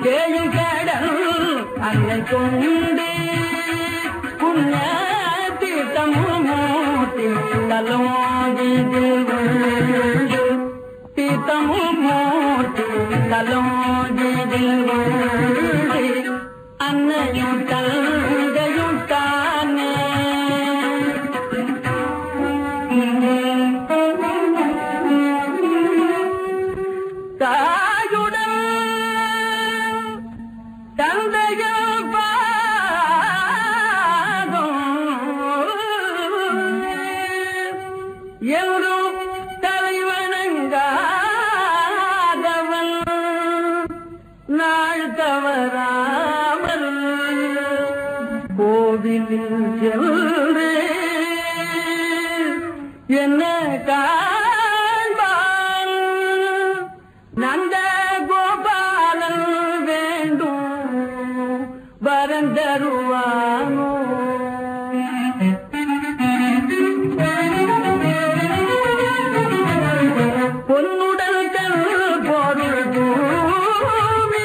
கேயும் கடல் அன்னை கொண்டு புண்ண தீர்த்தமும் மூட்டி தலோதியில் உண்டு தீர்த்தமும் மூட்டி தலோதியில் உண்டு அன்னையும் தந்தையும் தானே தாயுடன் தந்தையும் பாதம் என்றும் தலைவணங்காதவன் நாள் தவறாமல் கோவிலில் சென்று என்ன காண்பான் நந்த கோபாலன் வேண்டும் வரம் தருவானோ பொன்னுடல் தன் பொருள் பூமி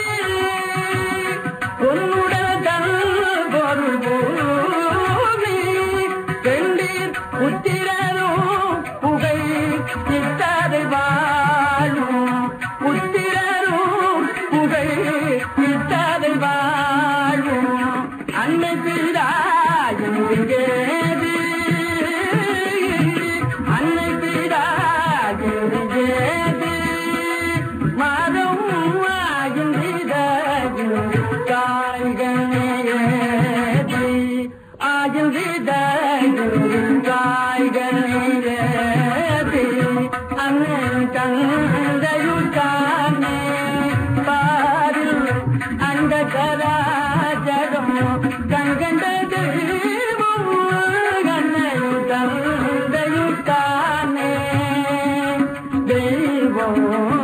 பொன்னுடல் தன் பொருள் பூமி பெண்டீர் புத்திரரும் புகை இத்ததை வாழும் புத்திரரும் புகை இத்ததை வாழும் அன்னை பிதாயும் ஏது அன்னை பிதாயும் ஏது மரம் ஆயும் விதையும் காய்கனேது ஆயும் விதையும் காய்கனேது அன்னை தந்தையும் தானே பாரு அந்த கராஜகம் கண்கண்ட தெய்வம் அன்னையும் தந்தையும் தானே தெய்வம்